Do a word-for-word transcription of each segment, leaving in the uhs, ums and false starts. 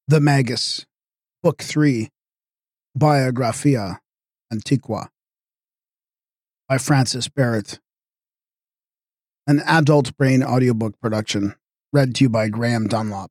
The Magus, Book three, Biographia Antiqua, by Francis Barrett. An adult brain audiobook production, read to you by Graham Dunlop.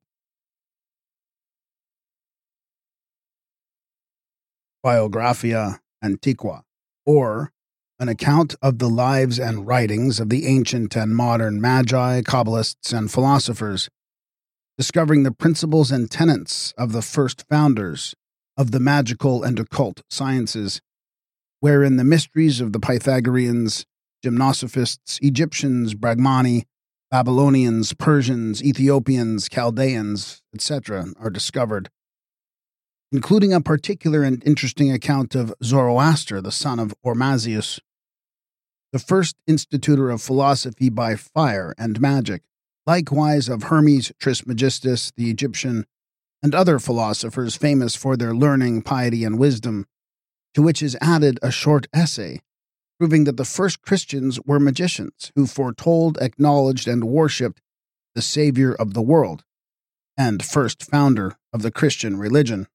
Biographia Antiqua, or an account of the lives and writings of the ancient and modern magi, Kabbalists, and philosophers, discovering the principles and tenets of the first founders of the magical and occult sciences, wherein the mysteries of the Pythagoreans, Gymnosophists, Egyptians, Brahmani, Babylonians, Persians, Ethiopians, Chaldeans, et cetera are discovered, including a particular and interesting account of Zoroaster, the son of Ormazius, the first institutor of philosophy by fire and magic, likewise of Hermes Trismegistus the Egyptian, and other philosophers famous for their learning, piety, and wisdom, to which is added a short essay, proving that the first Christians were magicians who foretold, acknowledged, and worshipped the Savior of the world, and first founder of the Christian religion.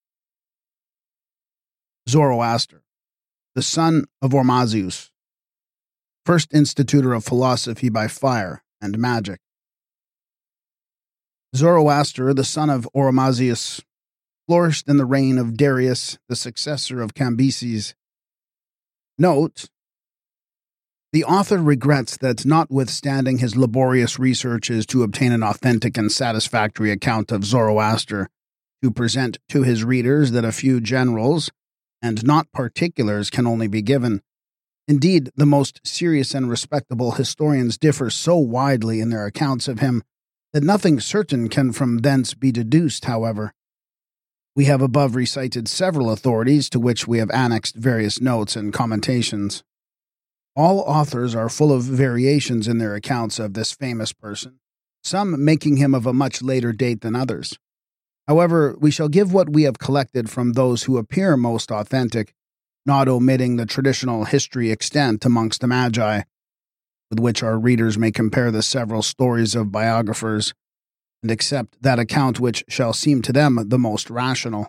Zoroaster, the son of Ormazius, first institutor of philosophy by fire and magic. Zoroaster, the son of Ormazius, flourished in the reign of Darius, the successor of Cambyses. Note: the author regrets that, notwithstanding his laborious researches to obtain an authentic and satisfactory account of Zoroaster, to present to his readers, that a few generals, and not particulars, can only be given. Indeed, the most serious and respectable historians differ so widely in their accounts of him that nothing certain can from thence be deduced, however. We have above recited several authorities to which we have annexed various notes and commentations. All authors are full of variations in their accounts of this famous person, some making him of a much later date than others. However, we shall give what we have collected from those who appear most authentic, not omitting the traditional history extant amongst the Magi, with which our readers may compare the several stories of biographers, and accept that account which shall seem to them the most rational.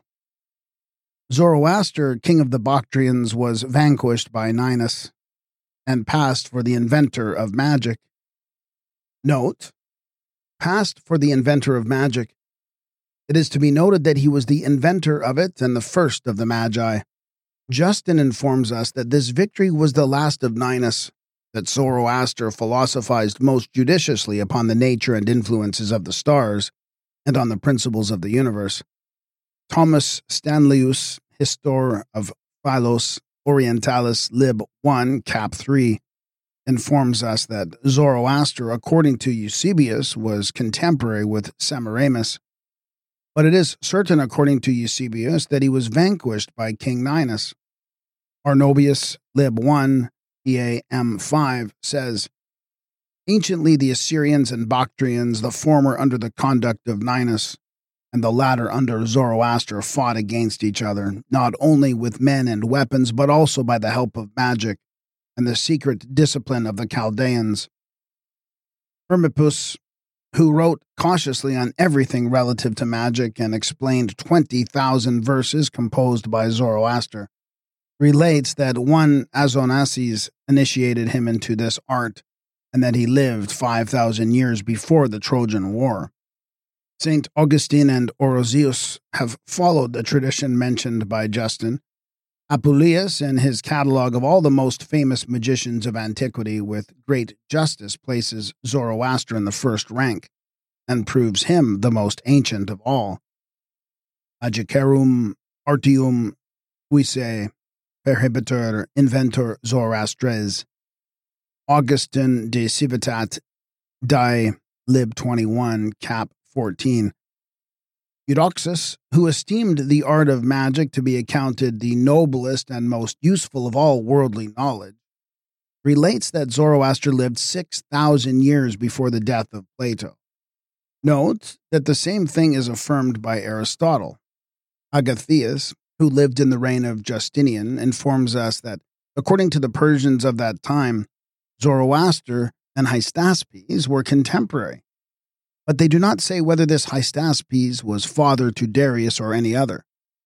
Zoroaster, king of the Bactrians, was vanquished by Ninus, and passed for the inventor of magic. Note: passed for the inventor of magic. It is to be noted that he was the inventor of it and the first of the Magi. Justin informs us that this victory was the last of Ninus, that Zoroaster philosophized most judiciously upon the nature and influences of the stars, and on the principles of the universe. Thomas Stanleus, Histor of Philos Orientalis Lib one, Cap three, informs us that Zoroaster, according to Eusebius, was contemporary with Semiramis, but it is certain, according to Eusebius, that he was vanquished by King Ninus. Arnobius, Lib one, E A M five, says, anciently the Assyrians and Bactrians, the former under the conduct of Ninus, and the latter under Zoroaster, fought against each other, not only with men and weapons, but also by the help of magic and the secret discipline of the Chaldeans. Hermippus, who wrote cautiously on everything relative to magic and explained twenty thousand verses composed by Zoroaster, relates that one Azonasses initiated him into this art, and that he lived five thousand years before the Trojan War. Saint Augustine and Orosius have followed the tradition mentioned by Justin. Apuleius, in his catalogue of all the most famous magicians of antiquity, with great justice places Zoroaster in the first rank, and proves him the most ancient of all. Agicarum artium quise perhibitur inventor Zoroastres. Augustin de Civitate die Lib twenty-one, Cap fourteen. Eudoxus, who esteemed the art of magic to be accounted the noblest and most useful of all worldly knowledge, relates that Zoroaster lived six thousand years before the death of Plato. Note that the same thing is affirmed by Aristotle. Agathias, who lived in the reign of Justinian, informs us that, according to the Persians of that time, Zoroaster and Hystaspes were contemporary. but they do not say whether this Hystaspes was father to Darius or any other.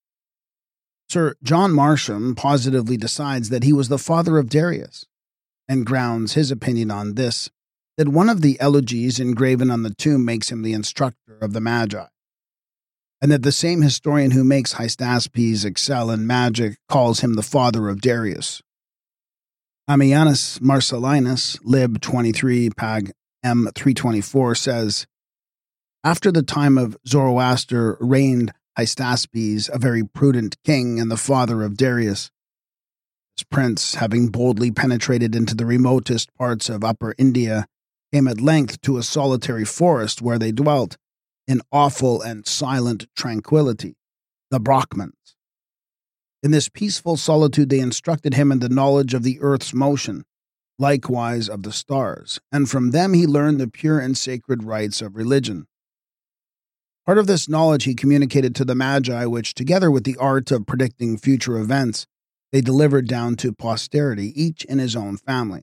Sir John Marsham positively decides that he was the father of Darius, and grounds his opinion on this, that one of the elegies engraven on the tomb makes him the instructor of the Magi, and that the same historian who makes Hystaspes excel in magic calls him the father of Darius. Ammianus Marcellinus, lib twenty-three, pag M three twenty-four, says, "After the time of Zoroaster reigned Hystaspes, a very prudent king and the father of Darius. This prince, having boldly penetrated into the remotest parts of Upper India, came at length to a solitary forest where they dwelt, in awful and silent tranquillity, the Brahmans. In this peaceful solitude they instructed him in the knowledge of the earth's motion, likewise of the stars, and from them he learned the pure and sacred rites of religion. Part of this knowledge he communicated to the Magi, which, together with the art of predicting future events, they delivered down to posterity, each in his own family.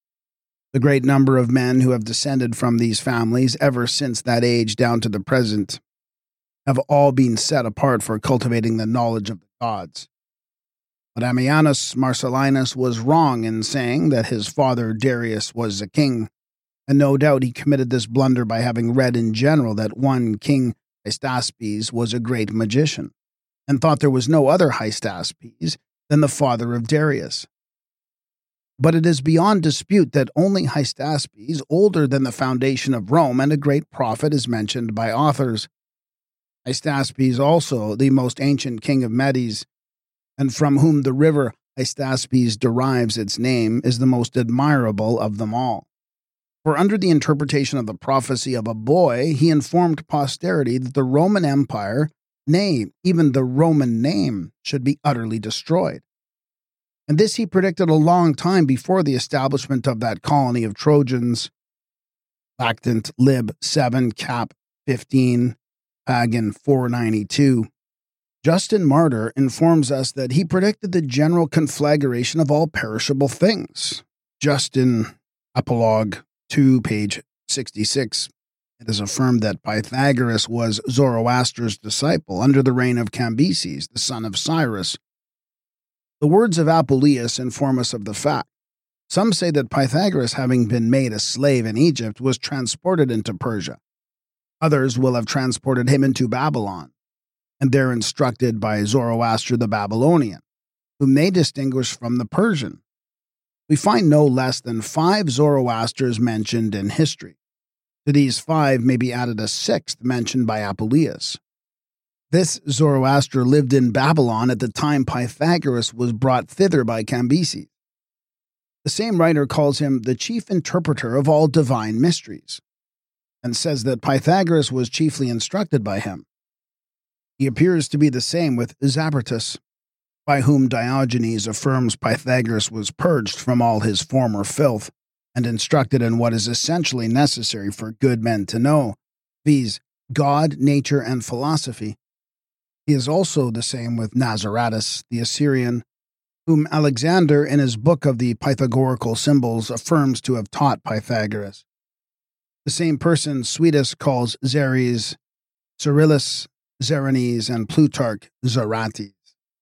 The great number of men who have descended from these families ever since that age down to the present have all been set apart for cultivating the knowledge of the gods. But Ammianus Marcellinus was wrong in saying that his father Darius was a king, and no doubt he committed this blunder by having read in general that one King Hystaspes was a great magician, and thought there was no other Hystaspes than the father of Darius. But it is beyond dispute that only Hystaspes, older than the foundation of Rome and a great prophet, is mentioned by authors. Hystaspes also, the most ancient king of Medes, and from whom the river Hystaspes derives its name, is the most admirable of them all. For under the interpretation of the prophecy of a boy, he informed posterity that the Roman Empire, nay, even the Roman name, should be utterly destroyed. And this he predicted a long time before the establishment of that colony of Trojans. Lactant lib seven cap fifteen, pagan four ninety-two. Justin Martyr informs us that he predicted the general conflagration of all perishable things. Justin Apologue two, page sixty-six. It is affirmed that Pythagoras was Zoroaster's disciple under the reign of Cambyses, the son of Cyrus. The words of Apuleius inform us of the fact. Some say that Pythagoras, having been made a slave in Egypt, was transported into Persia. Others will have transported him into Babylon, and there instructed by Zoroaster the Babylonian, whom they distinguish from the Persian. We find no less than five Zoroasters mentioned in history. To these five may be added a sixth mentioned by Apuleius. This Zoroaster lived in Babylon at the time Pythagoras was brought thither by Cambyses. The same writer calls him the chief interpreter of all divine mysteries, and says that Pythagoras was chiefly instructed by him. He appears to be the same with Zabartus, by whom Diogenes affirms Pythagoras was purged from all his former filth and instructed in what is essentially necessary for good men to know, viz., God, nature, and philosophy. He is also the same with Nazaratus, the Assyrian, whom Alexander, in his book of the Pythagorical Symbols, affirms to have taught Pythagoras. The same person Suidas calls Zeres, Cyrillus, Zerenes, and Plutarch Zarates.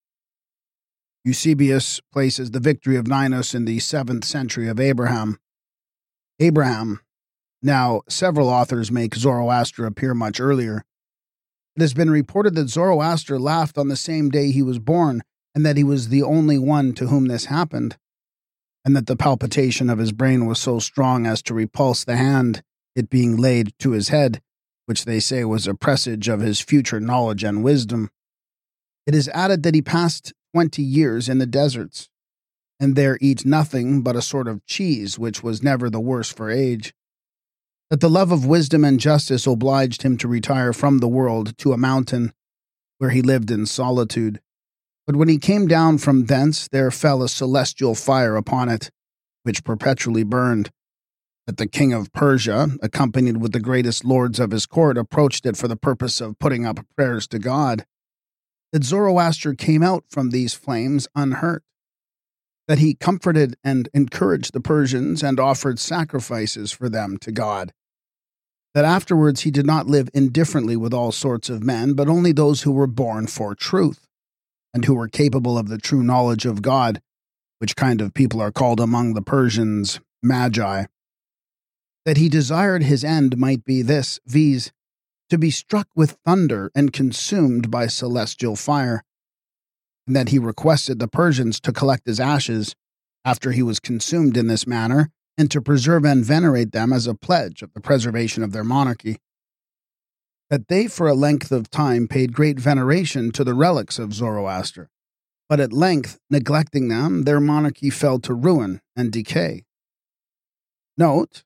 Eusebius places the victory of Ninus in the seventh century of Abraham. Abraham. Now, several authors make Zoroaster appear much earlier. It has been reported that Zoroaster laughed on the same day he was born, and that he was the only one to whom this happened, and that the palpitation of his brain was so strong as to repulse the hand, it being laid to his head, which they say was a presage of his future knowledge and wisdom. It is added that he passed twenty years in the deserts, and there eat nothing but a sort of cheese, which was never the worse for age. That the love of wisdom and justice obliged him to retire from the world to a mountain, where he lived in solitude. But when he came down from thence, there fell a celestial fire upon it, which perpetually burned. That the king of Persia, accompanied with the greatest lords of his court, approached it for the purpose of putting up prayers to God. That Zoroaster came out from these flames unhurt. That he comforted and encouraged the Persians and offered sacrifices for them to God. that afterwards he did not live indifferently with all sorts of men, but only those who were born for truth, and who were capable of the true knowledge of God, which kind of people are called among the Persians magi. That he desired his end might be this, viz., to be struck with thunder and consumed by celestial fire, and that he requested the Persians to collect his ashes after he was consumed in this manner, and to preserve and venerate them as a pledge of the preservation of their monarchy. That they for a length of time paid great veneration to the relics of Zoroaster, but at length, neglecting them, their monarchy fell to ruin and decay. Note,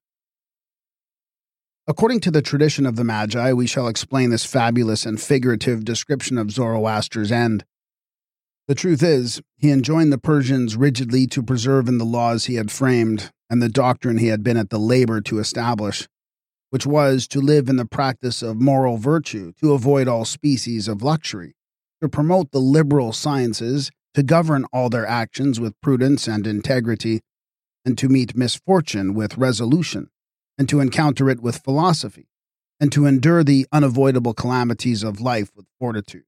according to the tradition of the Magi, we shall explain this fabulous and figurative description of Zoroaster's end. The truth is, he enjoined the Persians rigidly to preserve in the laws he had framed, and the doctrine he had been at the labor to establish, which was to live in the practice of moral virtue, to avoid all species of luxury, to promote the liberal sciences, to govern all their actions with prudence and integrity, and to meet misfortune with resolution, and to encounter it with philosophy, and to endure the unavoidable calamities of life with fortitude.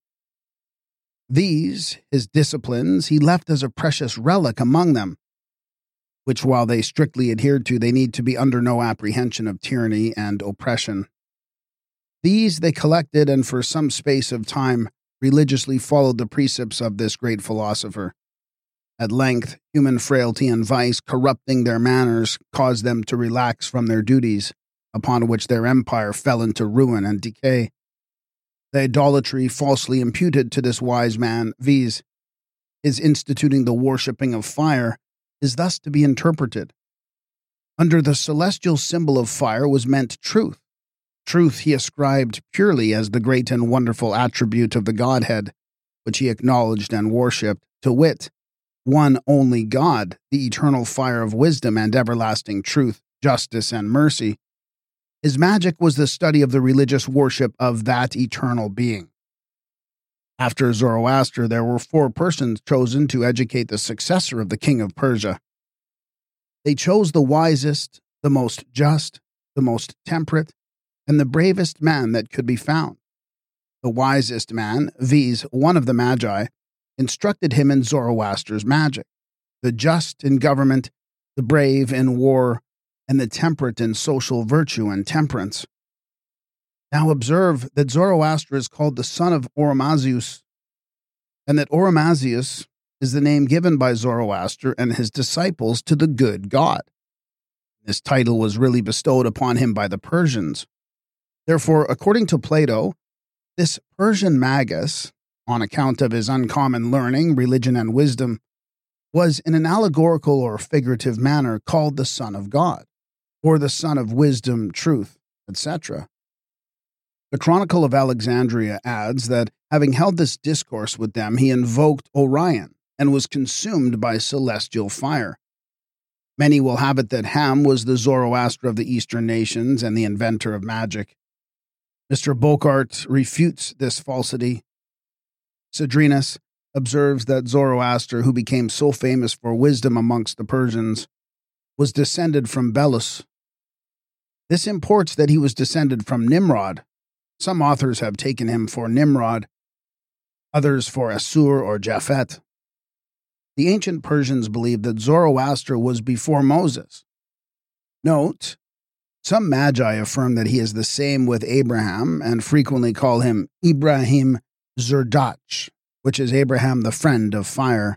These, his disciplines, he left as a precious relic among them, which while they strictly adhered to, they need to be under no apprehension of tyranny and oppression. These they collected, and for some space of time religiously followed the precepts of this great philosopher. At length, human frailty and vice, corrupting their manners, caused them to relax from their duties, upon which their empire fell into ruin and decay. The idolatry falsely imputed to this wise man, viz., his instituting the worshipping of fire, is thus to be interpreted. Under the celestial symbol of fire was meant truth. Truth he ascribed purely as the great and wonderful attribute of the Godhead, which he acknowledged and worshipped, to wit, one only God, the eternal fire of wisdom and everlasting truth, justice and mercy. His magic was the study of the religious worship of that eternal being. After Zoroaster, there were four persons chosen to educate the successor of the king of Persia. They chose the wisest, the most just, the most temperate, and the bravest man that could be found. The wisest man, viz., one of the Magi, instructed him in Zoroaster's magic, the just in government, the brave in war, and the temperate in social virtue and temperance. Now observe that Zoroaster is called the son of Oromazes, and that Oromazes is the name given by Zoroaster and his disciples to the good God. This title was really bestowed upon him by the Persians. Therefore, according to Plato, this Persian magus, on account of his uncommon learning, religion, and wisdom, was in an allegorical or figurative manner called the Son of God, or the Son of Wisdom, Truth, et cetera. The Chronicle of Alexandria adds that, having held this discourse with them, he invoked Orion and was consumed by celestial fire. Many will have it that Ham was the Zoroaster of the Eastern nations and the inventor of magic. Mister Bocart refutes this falsity. Cedrenus observes that Zoroaster, who became so famous for wisdom amongst the Persians, was descended from Belus. This imports that he was descended from Nimrod. Some authors have taken him for Nimrod, others for Assur or Japhet. The ancient Persians believed that Zoroaster was before Moses. Note, some Magi affirm that he is the same with Abraham and frequently call him Ibrahim Zerdach, which is Abraham the friend of fire.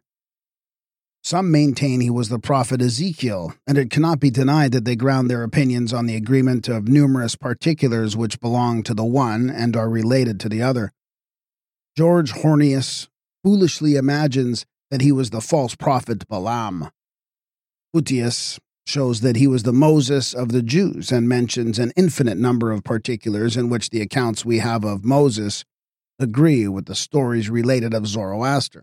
Some maintain he was the prophet Ezekiel, and it cannot be denied that they ground their opinions on the agreement of numerous particulars which belong to the one and are related to the other. George Hornius foolishly imagines that he was the false prophet Balaam. Photius shows that he was the Moses of the Jews and mentions an infinite number of particulars in which the accounts we have of Moses agree with the stories related of Zoroaster.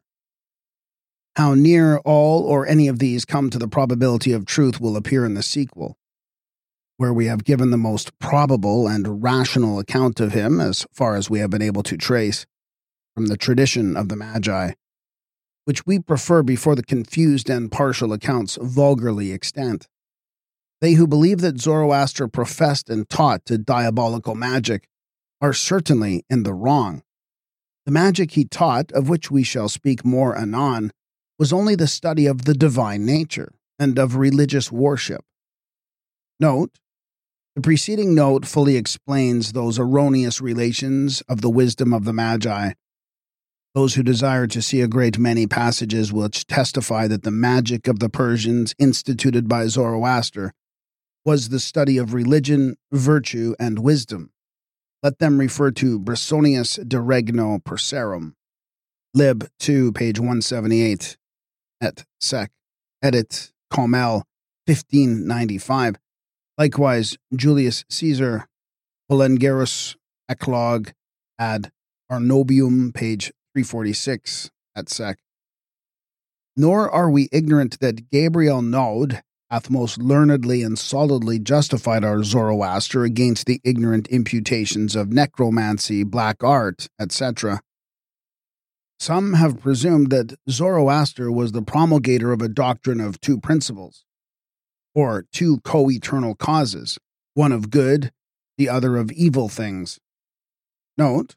How near all or any of these come to the probability of truth will appear in the sequel, where we have given the most probable and rational account of him as far as we have been able to trace from the tradition of the Magi, which we prefer before the confused and partial accounts vulgarly extant. They who believe that Zoroaster professed and taught to diabolical magic are certainly in the wrong. The magic he taught, of which we shall speak more anon, was only the study of the divine nature and of religious worship. Note: the preceding note fully explains those erroneous relations of the wisdom of the Magi. Those who desire to see a great many passages which testify that the magic of the Persians instituted by Zoroaster was the study of religion, virtue, and wisdom, let them refer to Bressonius de Regno Perserum, Lib two, page one seventy-eight, et seq, edit Comel, fifteen ninety-five. Likewise, Julius Caesar, Polengerus Eclog ad Arnobium, page three forty-six, et seq. Nor are we ignorant that Gabriel Naud hath most learnedly and solidly justified our Zoroaster against the ignorant imputations of necromancy, black art, et cetera. Some have presumed that Zoroaster was the promulgator of a doctrine of two principles, or two co-eternal causes, one of good, the other of evil things. Note: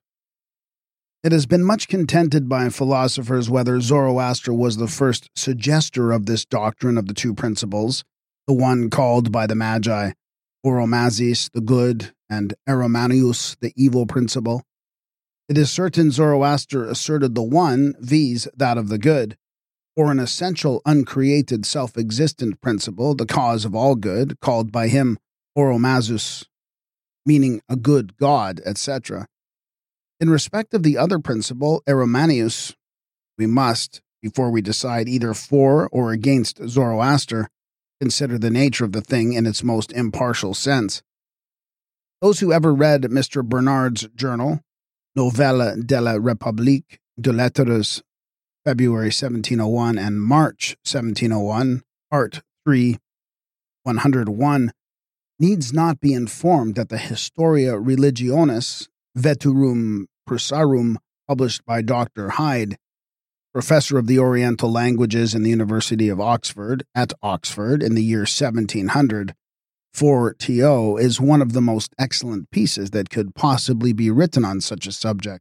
it has been much contended by philosophers whether Zoroaster was the first suggester of this doctrine of the two principles, the one called by the Magi Oromazis, the good, and Aromanius, the evil principle. It is certain Zoroaster asserted the one, viz., that of the good, or an essential, uncreated, self-existent principle, the cause of all good, called by him Oromazus, meaning a good god, et cetera. In respect of the other principle, Aromanius, we must, before we decide either for or against Zoroaster, consider the nature of the thing in its most impartial sense. Those who ever read Mister Bernard's journal, Nouvelle de la République de Lettres, February seventeen oh one and March seventeen oh one, Part three, one oh one, needs not be informed that the Historia Religionis Veturum Persarum, published by Doctor Hyde, professor of the Oriental languages in the University of Oxford, at Oxford in the year seventeen hundred, four T O, is one of the most excellent pieces that could possibly be written on such a subject.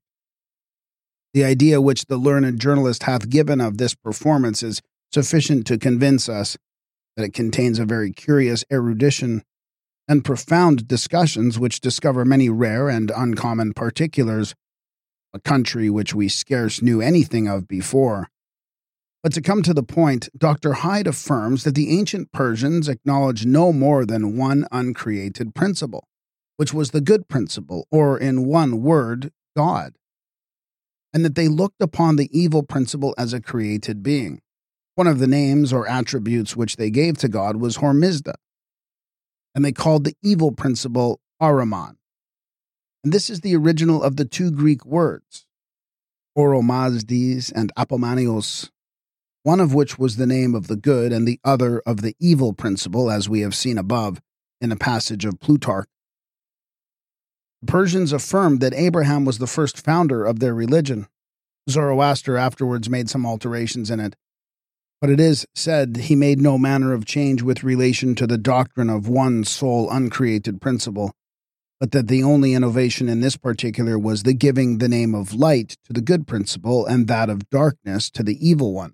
The idea which the learned journalist hath given of this performance is sufficient to convince us that it contains a very curious erudition and profound discussions which discover many rare and uncommon particulars, a country which we scarce knew anything of before. But to come to the point, Doctor Hyde affirms that the ancient Persians acknowledged no more than one uncreated principle, which was the good principle, or in one word, God, and that they looked upon the evil principle as a created being. One of the names or attributes which they gave to God was Hormizda, and they called the evil principle Ahriman. And this is the original of the two Greek words, Oromazdes and Apomanios, one of which was the name of the good and the other of the evil principle, as we have seen above in a passage of Plutarch. The Persians affirmed that Abraham was the first founder of their religion. Zoroaster afterwards made some alterations in it, but it is said he made no manner of change with relation to the doctrine of one sole uncreated principle, but that the only innovation in this particular was the giving the name of light to the good principle and that of darkness to the evil one.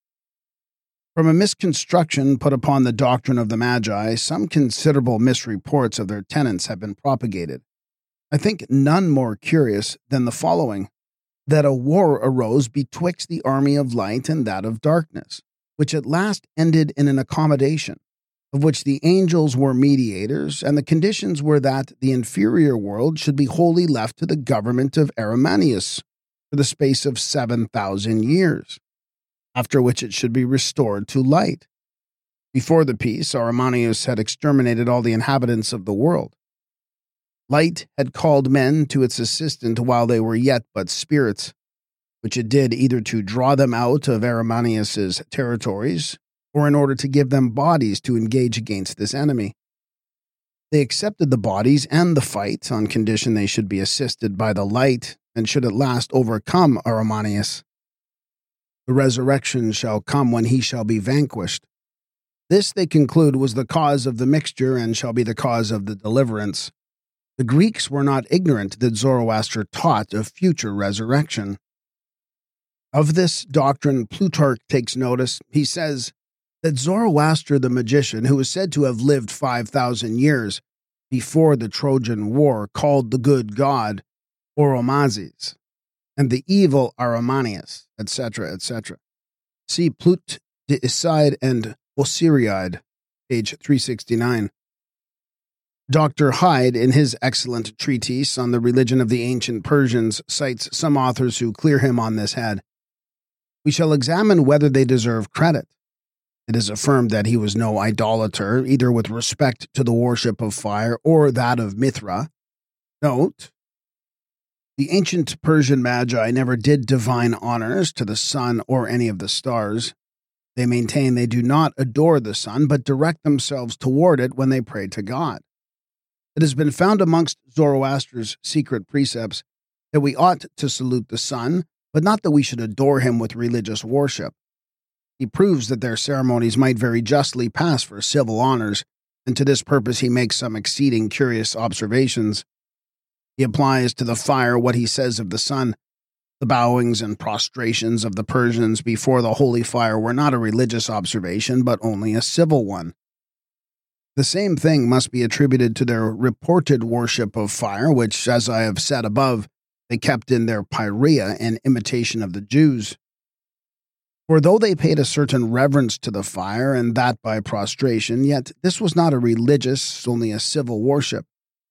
From a misconstruction put upon the doctrine of the Magi, some considerable misreports of their tenets have been propagated. I think none more curious than the following: that a war arose betwixt the army of light and that of darkness, which at last ended in an accommodation, of which the angels were mediators, and the conditions were that the inferior world should be wholly left to the government of Aromanius for the space of seven thousand years, after which it should be restored to light. Before the peace, Aromanius had exterminated all the inhabitants of the world. Light had called men to its assistance while they were yet but spirits, which it did either to draw them out of Aromanius's territories, or in order to give them bodies to engage against this enemy. They accepted the bodies and the fight on condition they should be assisted by the light and should at last overcome Aromanius. The resurrection shall come when he shall be vanquished. This, they conclude, was the cause of the mixture and shall be the cause of the deliverance. The Greeks were not ignorant that Zoroaster taught of future resurrection. Of this doctrine, Plutarch takes notice. He says that Zoroaster the magician, who is said to have lived five thousand years before the Trojan War, called the good god Oromazes, and the evil Aromanius, et cetera, et cetera. See Plut de Icide and Osiride, page three sixty-nine. Doctor Hyde, in his excellent treatise on the religion of the ancient Persians, cites some authors who clear him on this head. We shall examine whether they deserve credit. It is affirmed that he was no idolater, either with respect to the worship of fire or that of Mithra. Note, the ancient Persian magi never did divine honors to the sun or any of the stars. They maintain they do not adore the sun, but direct themselves toward it when they pray to God. It has been found amongst Zoroaster's secret precepts that we ought to salute the sun, but not that we should adore him with religious worship. He proves that their ceremonies might very justly pass for civil honors, and to this purpose he makes some exceeding curious observations. He applies to the fire what he says of the sun. The bowings and prostrations of the Persians before the holy fire were not a religious observation, but only a civil one. The same thing must be attributed to their reported worship of fire, which, as I have said above, they kept in their Pyrrhia in imitation of the Jews. For though they paid a certain reverence to the fire, and that by prostration, yet this was not a religious, only a civil worship.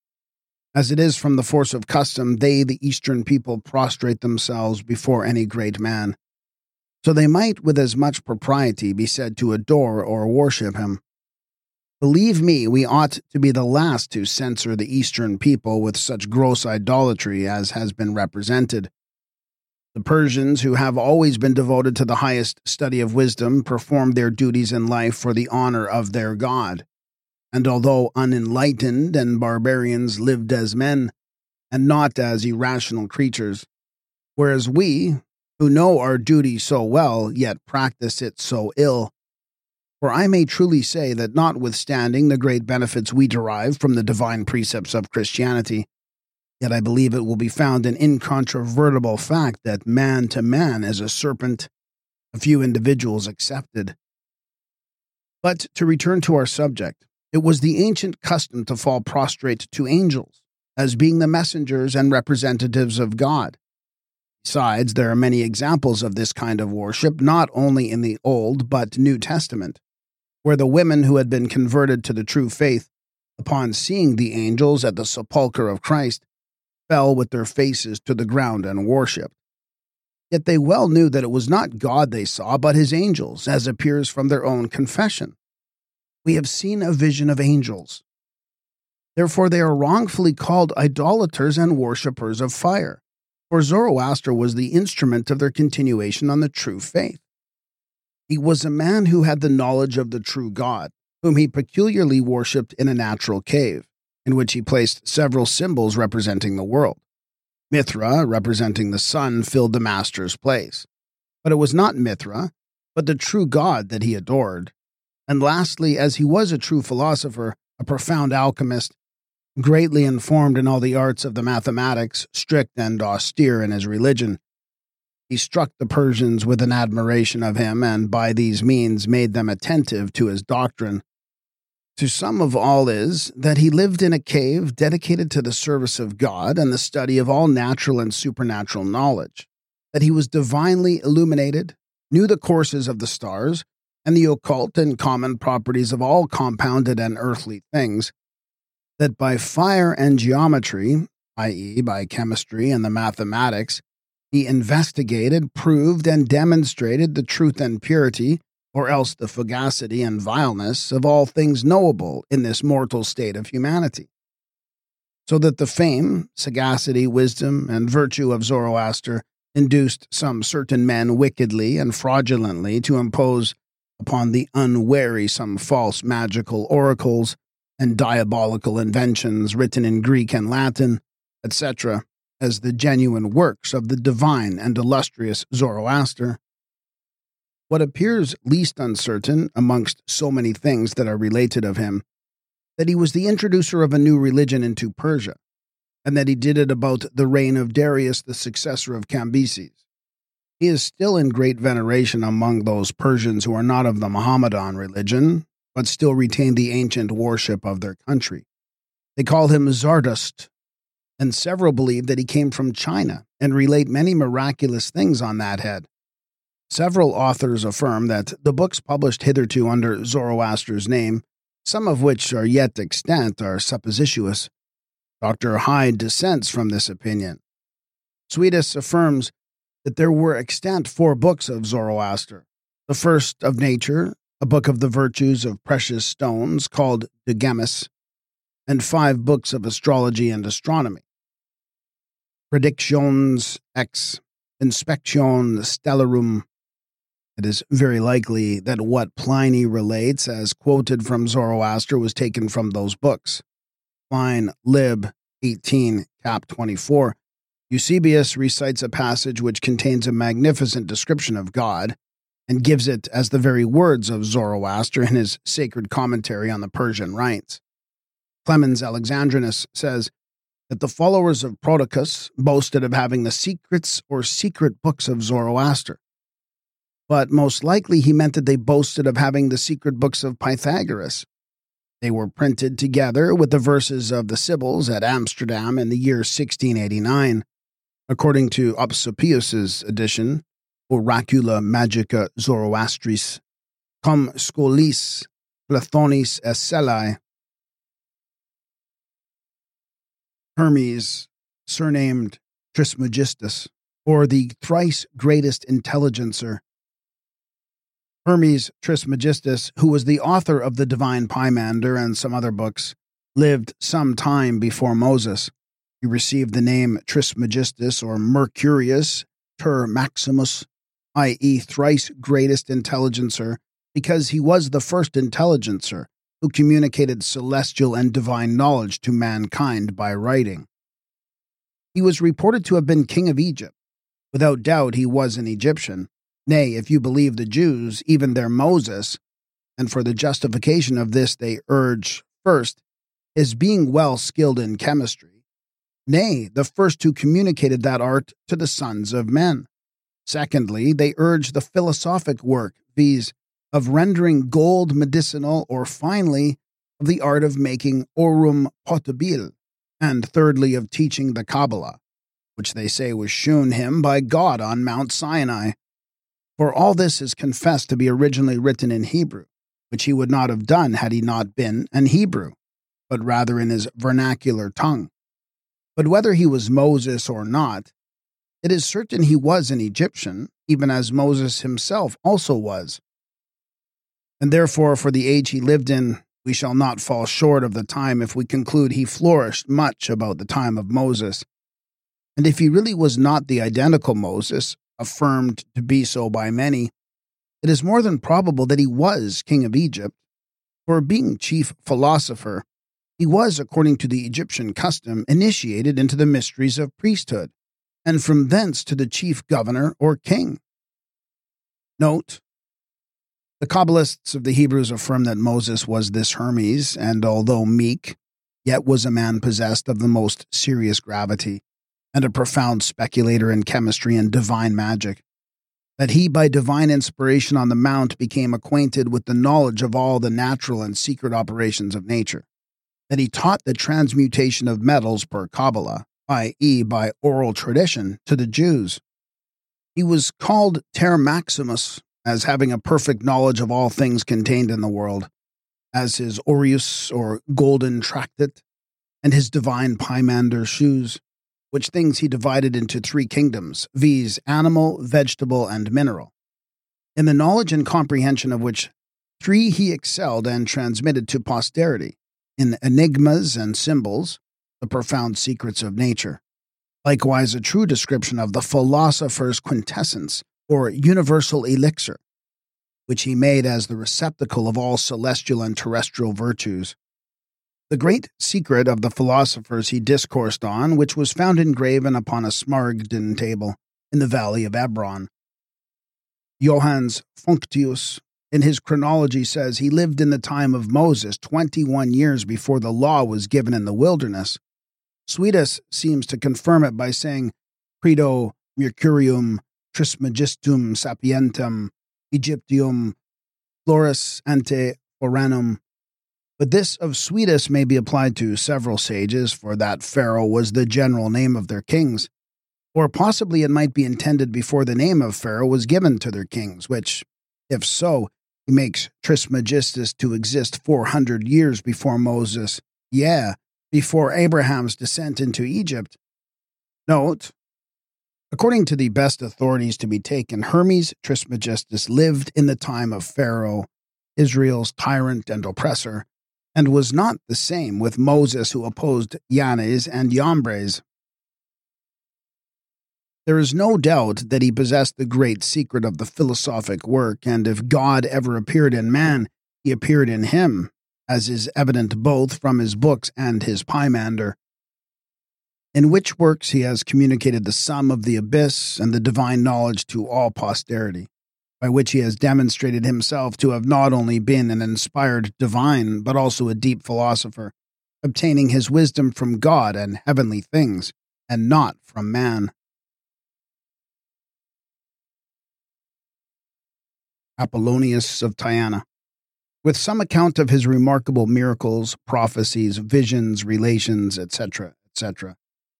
As it is from the force of custom, they, the Eastern people, prostrate themselves before any great man. So they might with as much propriety be said to adore or worship him. Believe me, we ought to be the last to censure the Eastern people with such gross idolatry as has been represented. The Persians, who have always been devoted to the highest study of wisdom, performed their duties in life for the honor of their God. And although unenlightened and barbarians lived as men, and not as irrational creatures, whereas we, who know our duty so well, yet practice it so ill. For I may truly say that notwithstanding the great benefits we derive from the divine precepts of Christianity, yet I believe it will be found an incontrovertible fact that man to man is a serpent, a few individuals excepted. But to return to our subject, it was the ancient custom to fall prostrate to angels, as being the messengers and representatives of God. Besides, there are many examples of this kind of worship, not only in the Old but New Testament, where the women who had been converted to the true faith, upon seeing the angels at the sepulchre of Christ, fell with their faces to the ground and worshipped. Yet they well knew that it was not God they saw, but his angels, as appears from their own confession. We have seen a vision of angels. Therefore they are wrongfully called idolaters and worshippers of fire, for Zoroaster was the instrument of their continuation on the true faith. He was a man who had the knowledge of the true God, whom he peculiarly worshipped in a natural cave, in which he placed several symbols representing the world. Mithra, representing the sun, filled the master's place. But it was not Mithra, but the true God that he adored. And lastly, as he was a true philosopher, a profound alchemist, greatly informed in all the arts of the mathematics, strict and austere in his religion, he struck the Persians with an admiration of him, and by these means made them attentive to his doctrine. To sum of all is, that he lived in a cave dedicated to the service of God and the study of all natural and supernatural knowledge, that he was divinely illuminated, knew the courses of the stars, and the occult and common properties of all compounded and earthly things, that by fire and geometry, that is by chemistry and the mathematics, he investigated, proved, and demonstrated the truth and purity, or else the fugacity and vileness of all things knowable in this mortal state of humanity. So that the fame, sagacity, wisdom, and virtue of Zoroaster induced some certain men wickedly and fraudulently to impose upon the unwary some false magical oracles and diabolical inventions written in Greek and Latin, et cetera, as the genuine works of the divine and illustrious Zoroaster. What appears least uncertain, amongst so many things that are related of him, that he was the introducer of a new religion into Persia, and that he did it about the reign of Darius, the successor of Cambyses. He is still in great veneration among those Persians who are not of the Mohammedan religion, but still retain the ancient worship of their country. They call him Zardust, and several believe that he came from China and relate many miraculous things on that head. Several authors affirm that the books published hitherto under Zoroaster's name, some of which are yet extant, are supposititious. Doctor Hyde dissents from this opinion. Suidas affirms that there were extant four books of Zoroaster. The first of nature, a book of the virtues of precious stones called De Gemis, and five books of astrology and astronomy. Predictions ex Inspectione Stellarum. It is very likely that what Pliny relates as quoted from Zoroaster was taken from those books. Line Lib. eighteen, cap. twenty-four. Eusebius recites a passage which contains a magnificent description of God and gives it as the very words of Zoroaster in his sacred commentary on the Persian rites. Clemens Alexandrinus says that the followers of Prodicus boasted of having the secrets or secret books of Zoroaster. But most likely he meant that they boasted of having the secret books of Pythagoras. They were printed together with the verses of the Sibyls at Amsterdam in the year sixteen eighty-nine. According to Opsopius's edition, Oracula Magica Zoroastris, cum scholis Plathonis Esselai. Hermes, surnamed Trismegistus, or the thrice greatest intelligencer. Hermes Trismegistus, who was the author of the Divine Pymander and some other books, lived some time before Moses. He received the name Trismegistus or Mercurius ter Maximus, that is thrice greatest intelligencer, because he was the first intelligencer who communicated celestial and divine knowledge to mankind by writing. He was reported to have been king of Egypt. Without doubt he was an Egyptian. Nay, if you believe the Jews, even their Moses, and for the justification of this they urge, first, his being well skilled in chemistry, nay, the first who communicated that art to the sons of men. Secondly, they urge the philosophic work, viz., of rendering gold medicinal, or finally, of the art of making aurum potabile, and thirdly, of teaching the Kabbalah, which they say was shewn him by God on Mount Sinai. For all this is confessed to be originally written in Hebrew, which he would not have done had he not been an Hebrew, but rather in his vernacular tongue. But whether he was Moses or not, it is certain he was an Egyptian, even as Moses himself also was. And therefore, for the age he lived in, we shall not fall short of the time if we conclude he flourished much about the time of Moses. And if he really was not the identical Moses, affirmed to be so by many, it is more than probable that he was king of Egypt, for being chief philosopher, he was, according to the Egyptian custom, initiated into the mysteries of priesthood, and from thence to the chief governor or king. Note: the Kabbalists of the Hebrews affirm that Moses was this Hermes, and although meek, yet was a man possessed of the most serious gravity, and a profound speculator in chemistry and divine magic, that he by divine inspiration on the mount became acquainted with the knowledge of all the natural and secret operations of nature, that he taught the transmutation of metals per Kabbalah, that is by oral tradition, to the Jews. He was called Ter Maximus, as having a perfect knowledge of all things contained in the world, as his Aureus or golden tractate, and his divine Pymander shoes, which things he divided into three kingdoms, viz. Animal, vegetable, and mineral, in the knowledge and comprehension of which three he excelled and transmitted to posterity, in enigmas and symbols, the profound secrets of nature. Likewise a true description of the philosopher's quintessence, or universal elixir, which he made as the receptacle of all celestial and terrestrial virtues. The great secret of the philosophers he discoursed on, which was found engraven upon a Smaragdin table in the valley of Ebron. Johannes Functius, in his chronology, says he lived in the time of Moses, twenty-one years before the law was given in the wilderness. Suidas seems to confirm it by saying, Credo Mercurium Trismegistum Sapientem Egyptium Floris ante Foranum. But this of Suidas may be applied to several sages, for that Pharaoh was the general name of their kings. Or possibly it might be intended before the name of Pharaoh was given to their kings, which, if so, he makes Trismegistus to exist four hundred years before Moses. Yeah, before Abraham's descent into Egypt. Note, according to the best authorities to be taken, Hermes Trismegistus lived in the time of Pharaoh, Israel's tyrant and oppressor, and was not the same with Moses, who opposed Yannes and Yambres. There is no doubt that he possessed the great secret of the philosophic work, and if God ever appeared in man, he appeared in him, as is evident both from his books and his Pymander, in which works he has communicated the sum of the abyss and the divine knowledge to all posterity, by which he has demonstrated himself to have not only been an inspired divine, but also a deep philosopher, obtaining his wisdom from God and heavenly things, and not from man. Apollonius of Tyana. With some account of his remarkable miracles, prophecies, visions, relations, et cetera, et cetera.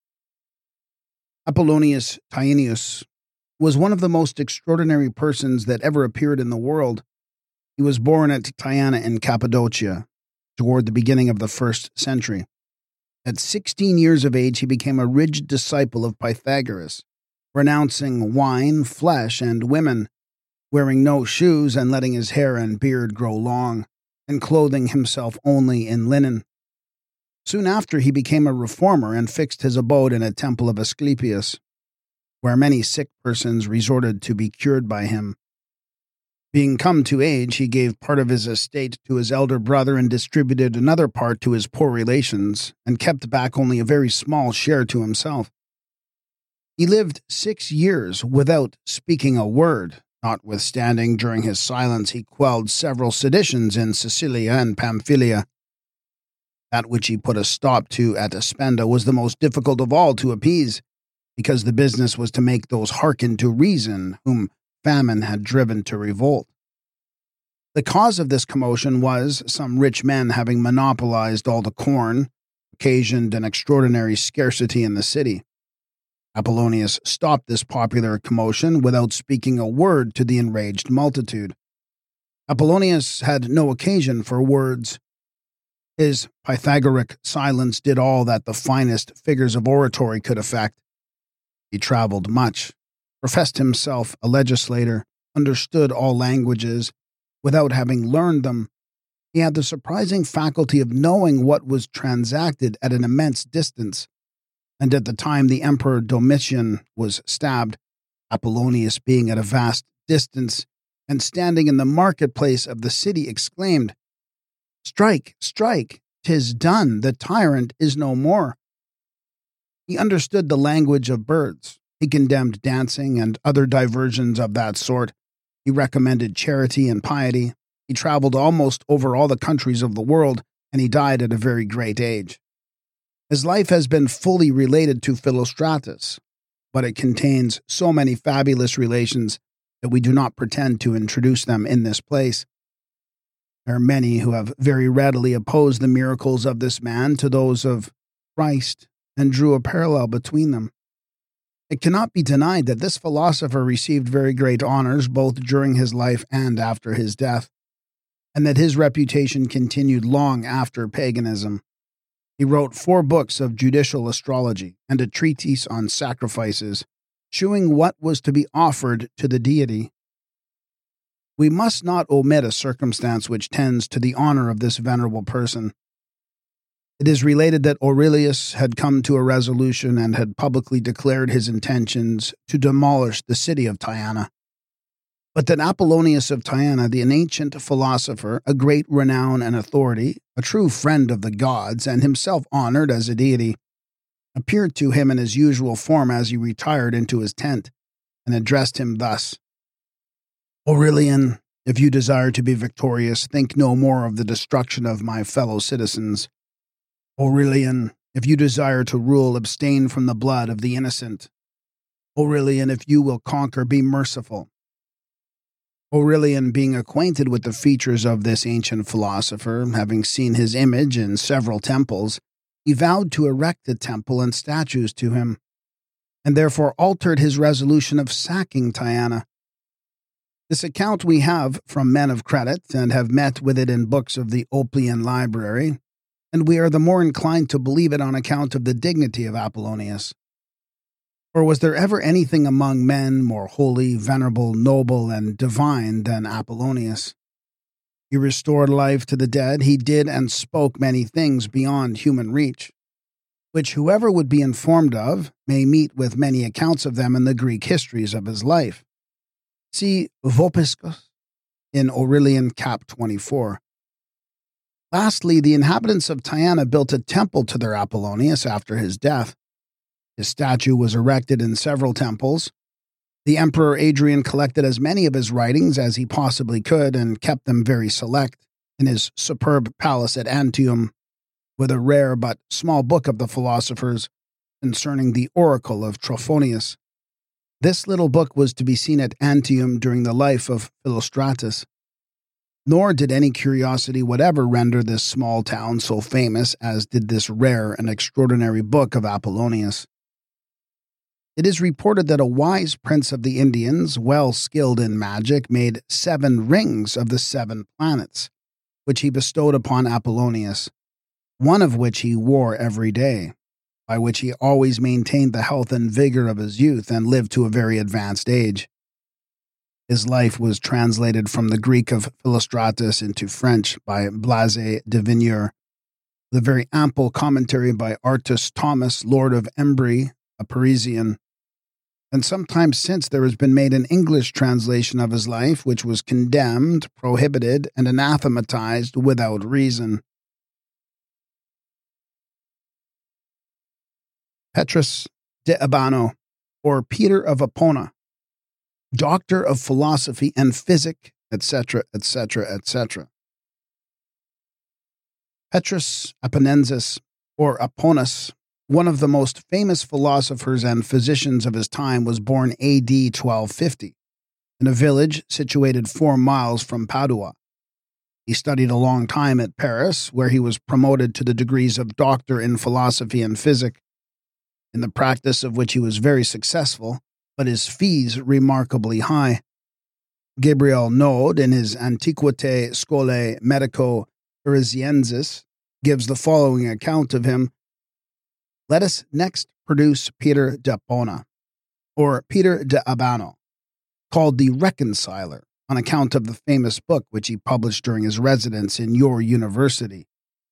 Apollonius Tyanius was one of the most extraordinary persons that ever appeared in the world. He was born at Tyana in Cappadocia, toward the beginning of the first century. At sixteen years of age, he became a rigid disciple of Pythagoras, renouncing wine, flesh, and women, wearing no shoes and letting his hair and beard grow long, and clothing himself only in linen. Soon after, he became a reformer and fixed his abode in a temple of Asclepius, where many sick persons resorted to be cured by him. Being come to age, he gave part of his estate to his elder brother and distributed another part to his poor relations, and kept back only a very small share to himself. He lived six years without speaking a word. Notwithstanding, during his silence he quelled several seditions in Sicilia and Pamphylia. That which he put a stop to at Aspenda was the most difficult of all to appease, because the business was to make those hearken to reason whom famine had driven to revolt. The cause of this commotion was some rich men having monopolized all the corn, occasioned an extraordinary scarcity in the city. Apollonius stopped this popular commotion without speaking a word to the enraged multitude. Apollonius had no occasion for words. His Pythagoric silence did all that the finest figures of oratory could effect. He traveled much, professed himself a legislator, understood all languages, without having learned them. He had the surprising faculty of knowing what was transacted at an immense distance. And at the time the Emperor Domitian was stabbed, Apollonius, being at a vast distance and standing in the marketplace of the city, exclaimed, "Strike, strike, 'tis done, the tyrant is no more." He understood the language of birds. He condemned dancing and other diversions of that sort. He recommended charity and piety. He traveled almost over all the countries of the world, and he died at a very great age. His life has been fully related to Philostratus, but it contains so many fabulous relations that we do not pretend to introduce them in this place. There are many who have very readily opposed the miracles of this man to those of Christ and drew a parallel between them. It cannot be denied that this philosopher received very great honors both during his life and after his death, and that his reputation continued long after paganism. He wrote four books of judicial astrology and a treatise on sacrifices, shewing what was to be offered to the deity. We must not omit a circumstance which tends to the honor of this venerable person. It is related that Aurelius had come to a resolution and had publicly declared his intentions to demolish the city of Tyana, but that Apollonius of Tyana, the ancient philosopher, a great renown and authority, a true friend of the gods, and himself honored as a deity, appeared to him in his usual form as he retired into his tent, and addressed him thus: Aurelian, if you desire to be victorious, think no more of the destruction of my fellow citizens. Aurelian, if you desire to rule, abstain from the blood of the innocent. Aurelian, if you will conquer, be merciful. Aurelian, being acquainted with the features of this ancient philosopher, having seen his image in several temples, he vowed to erect a temple and statues to him, and therefore altered his resolution of sacking Tyana. This account we have from men of credit, and have met with it in books of the Oppian Library, and we are the more inclined to believe it on account of the dignity of Apollonius. For was there ever anything among men more holy, venerable, noble, and divine than Apollonius? He restored life to the dead. He did and spoke many things beyond human reach, which whoever would be informed of may meet with many accounts of them in the Greek histories of his life. See Vopiscus in Aurelian Cap twenty-four. Lastly, the inhabitants of Tyana built a temple to their Apollonius after his death. His statue was erected in several temples. The Emperor Adrian collected as many of his writings as he possibly could and kept them very select in his superb palace at Antium, with a rare but small book of the philosophers concerning the oracle of Trophonius. This little book was to be seen at Antium during the life of Philostratus. Nor did any curiosity whatever render this small town so famous as did this rare and extraordinary book of Apollonius. It is reported that a wise prince of the Indians, well skilled in magic, made seven rings of the seven planets, which he bestowed upon Apollonius, one of which he wore every day, by which he always maintained the health and vigor of his youth and lived to a very advanced age. His life was translated from the Greek of Philostratus into French by Blaise de Vigneur, with a very ample commentary by Artus Thomas, Lord of Embry, a Parisian. And sometime since there has been made an English translation of his life, which was condemned, prohibited, and anathematized without reason. Petrus de Abano, or Peter of Apona, doctor of philosophy and physic, et cetera, et cetera, et cetera. Petrus Aponensis, or Aponus, one of the most famous philosophers and physicians of his time, was born A D twelve fifty in a village situated four miles from Padua. He studied a long time at Paris, where he was promoted to the degrees of doctor in philosophy and physic, in the practice of which he was very successful, but his fees remarkably high. Gabriel Naud, in his Antiquitae Scholae Medico Parisiensis, gives the following account of him. Let us next produce Peter de Apona, or Peter de Abano, called the Reconciler, on account of the famous book which he published during his residence in your university.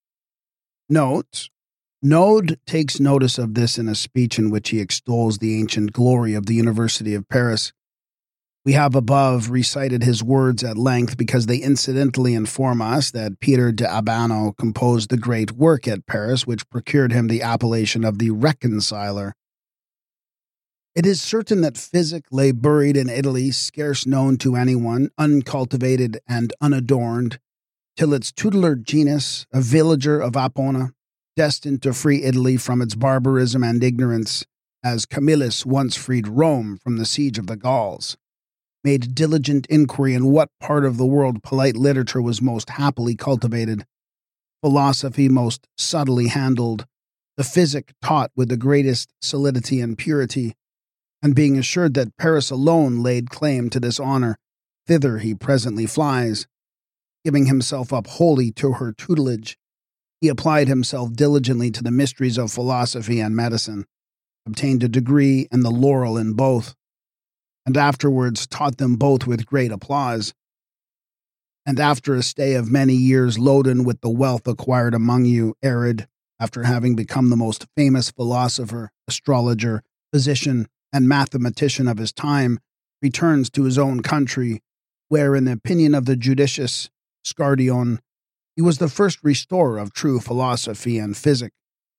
Note, Naud takes notice of this in a speech in which he extols the ancient glory of the University of Paris. We have above recited his words at length because they incidentally inform us that Peter de Abano composed the great work at Paris which procured him the appellation of the Reconciler. It is certain that physic lay buried in Italy, scarce known to anyone, uncultivated and unadorned, till its tutelar genus, a villager of Apona, destined to free Italy from its barbarism and ignorance, as Camillus once freed Rome from the siege of the Gauls, made diligent inquiry in what part of the world polite literature was most happily cultivated, philosophy most subtly handled, the physic taught with the greatest solidity and purity, and being assured that Paris alone laid claim to this honor, thither he presently flies. Giving himself up wholly to her tutelage, he applied himself diligently to the mysteries of philosophy and medicine, obtained a degree and the laurel in both, and afterwards taught them both with great applause. And after a stay of many years loaden with the wealth acquired among you, arid, after having become the most famous philosopher, astrologer, physician, and mathematician of his time, returns to his own country, where, in the opinion of the judicious Scardion, he was the first restorer of true philosophy and physic.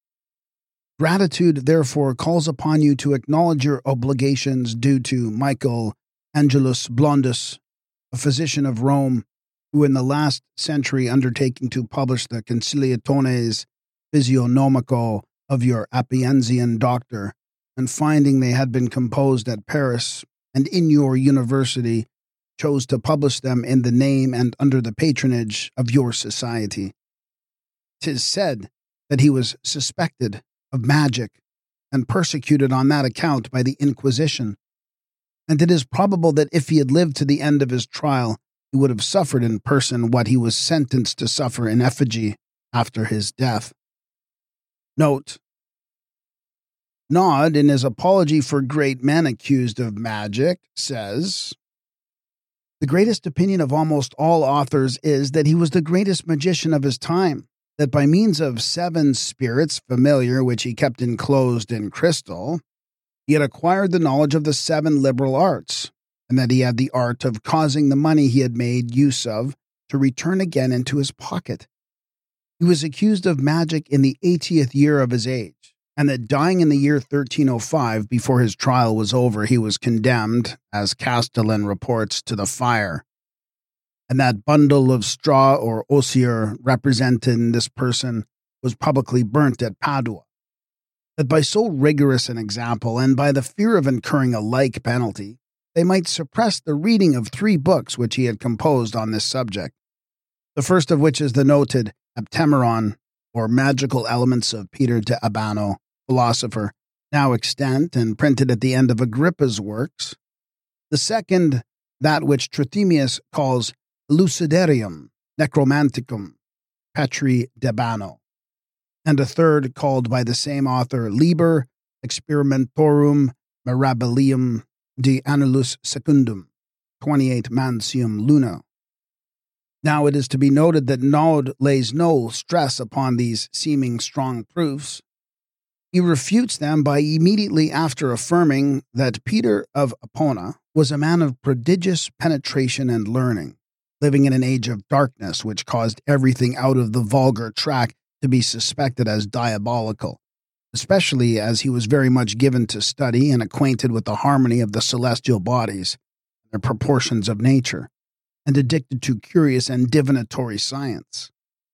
Gratitude, therefore, calls upon you to acknowledge your obligations due to Michael Angelus Blondus, a physician of Rome, who in the last century undertaking to publish the Conciliatones Physiognomico of your Appienzian doctor, and finding they had been composed at Paris and in your university, chose to publish them in the name and under the patronage of your society. 'Tis said that he was suspected of magic and persecuted on that account by the Inquisition, and it is probable that if he had lived to the end of his trial, he would have suffered in person what he was sentenced to suffer in effigy after his death. Note: Nod, in his apology for great men accused of magic, says, "The greatest opinion of almost all authors is that he was the greatest magician of his time, that by means of seven spirits familiar which he kept enclosed in crystal, he had acquired the knowledge of the seven liberal arts, and that he had the art of causing the money he had made use of to return again into his pocket. He was accused of magic in the eightieth year of his age, and that dying in the year thirteen oh five, before his trial was over, he was condemned, as Castellan reports, to the fire. And that bundle of straw or osier representing this person was publicly burnt at Padua. That by so rigorous an example, and by the fear of incurring a like penalty, they might suppress the reading of three books which he had composed on this subject, the first of which is the noted Heptameron, or Magical Elements of Peter de Abano, philosopher, now extant and printed at the end of Agrippa's works; the second, that which Trithemius calls Lucidarium Necromanticum, Petri de Bano; and a third called by the same author Liber Experimentorum Mirabilium de Annulus Secundum, twenty-eight Mansium Luna. Now it is to be noted that Naud lays no stress upon these seeming strong proofs. He refutes them by immediately after affirming that Peter of Apona was a man of prodigious penetration and learning, living in an age of darkness which caused everything out of the vulgar track to be suspected as diabolical, especially as he was very much given to study and acquainted with the harmony of the celestial bodies, and the proportions of nature, and addicted to curious and divinatory science.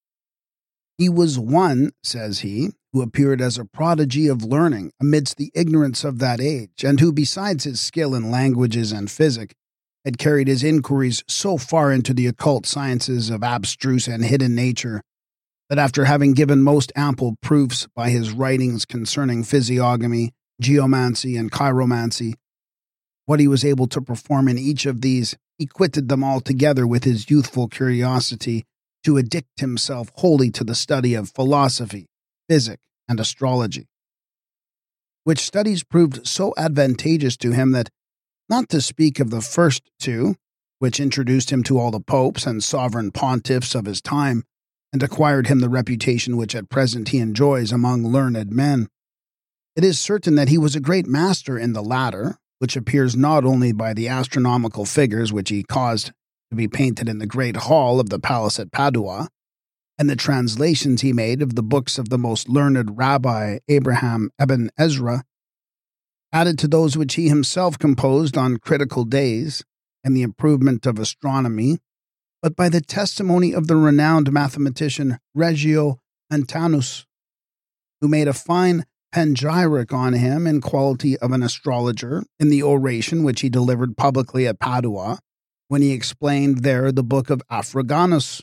He was one, says he, who appeared as a prodigy of learning amidst the ignorance of that age, and who, besides his skill in languages and physic, had carried his inquiries so far into the occult sciences of abstruse and hidden nature, that after having given most ample proofs by his writings concerning physiognomy, geomancy, and chiromancy, what he was able to perform in each of these, he quitted them altogether with his youthful curiosity to addict himself wholly to the study of philosophy, physic, and astrology, which studies proved so advantageous to him that, not to speak of the first two, which introduced him to all the popes and sovereign pontiffs of his time, and acquired him the reputation which at present he enjoys among learned men, it is certain that he was a great master in the latter, which appears not only by the astronomical figures which he caused to be painted in the great hall of the palace at Padua, and the translations he made of the books of the most learned Rabbi Abraham Eben Ezra, added to those which he himself composed on critical days and the improvement of astronomy, but by the testimony of the renowned mathematician Reggio Antanus, who made a fine panegyric on him in quality of an astrologer in the oration which he delivered publicly at Padua, when he explained there the book of Africanus.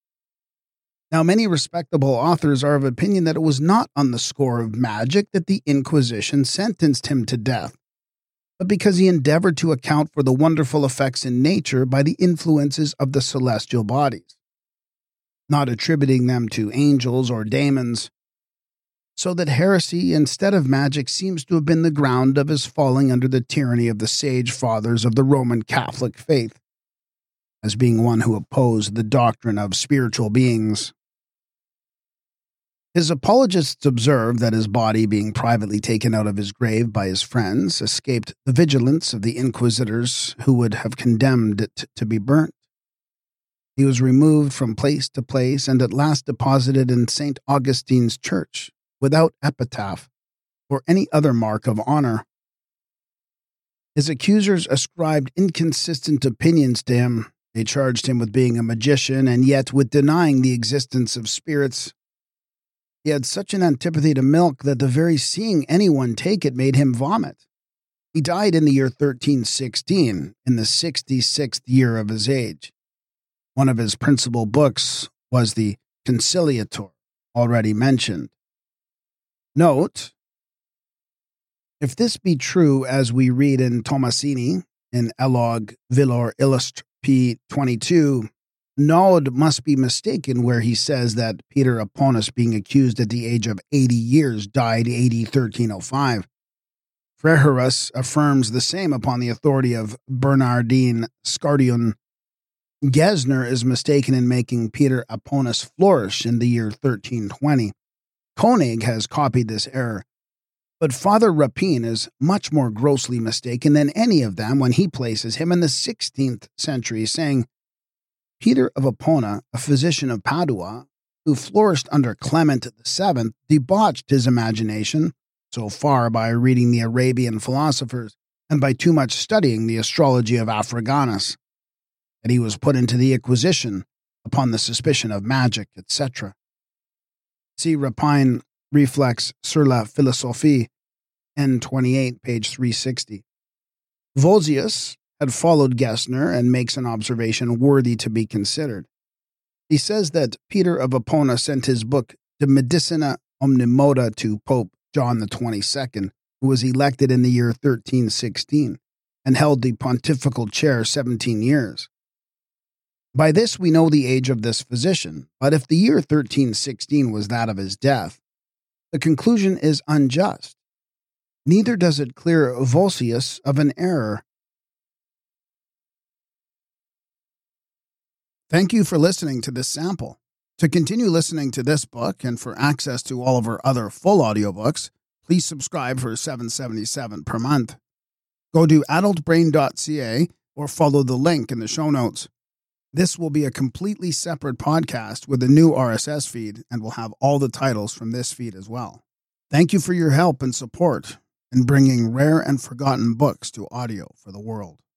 Now, many respectable authors are of opinion that it was not on the score of magic that the Inquisition sentenced him to death, but because he endeavored to account for the wonderful effects in nature by the influences of the celestial bodies, not attributing them to angels or daemons, so that heresy instead of magic seems to have been the ground of his falling under the tyranny of the sage fathers of the Roman Catholic faith, as being one who opposed the doctrine of spiritual beings. His apologists observe that his body, being privately taken out of his grave by his friends, escaped the vigilance of the inquisitors who would have condemned it to be burnt. He was removed from place to place and at last deposited in Saint Augustine's church, without epitaph or any other mark of honor. His accusers ascribed inconsistent opinions to him, They charged him with being a magician and yet with denying the existence of spirits. He had such an antipathy to milk that the very seeing anyone take it made him vomit. He died in the year thirteen sixteen, in the sixty-sixth year of his age. One of his principal books was the Conciliator, already mentioned. Note, if this be true as we read in Tomasini, in Elog Villor Illustre P twenty-two, Naud must be mistaken where he says that Peter Aponus, being accused at the age of eighty years, died A D thirteen oh five. Freherus affirms the same upon the authority of Bernardine Scardion. Gesner is mistaken in making Peter Aponus flourish in the year thirteen twenty. Koenig has copied this error, but Father Rapin is much more grossly mistaken than any of them when he places him in the sixteenth century, saying, Peter of Apona, a physician of Padua, who flourished under Clement the Seventh, debauched his imagination, so far by reading the Arabian philosophers and by too much studying the astrology of Africanus, that he was put into the Inquisition upon the suspicion of magic, et cetera. See Rapine Reflex sur la Philosophie, N twenty-eight, page three sixty. Vossius had followed Gesner and makes an observation worthy to be considered. He says that Peter of Apona sent his book De Medicina Omnimoda to Pope John the twenty-second, who was elected in the year thirteen sixteen, and held the pontifical chair seventeen years. By this we know the age of this physician, but if the year thirteen sixteen was that of his death, the conclusion is unjust. Neither does it clear Vossius of an error. Thank you for listening to this sample. To continue listening to this book and for access to all of our other full audiobooks, please subscribe for seven dollars and seventy-seven cents per month. Go to adult brain dot c a or follow the link in the show notes. This will be a completely separate podcast with a new R S S feed and will have all the titles from this feed as well. Thank you for your help and support in bringing rare and forgotten books to audio for the world.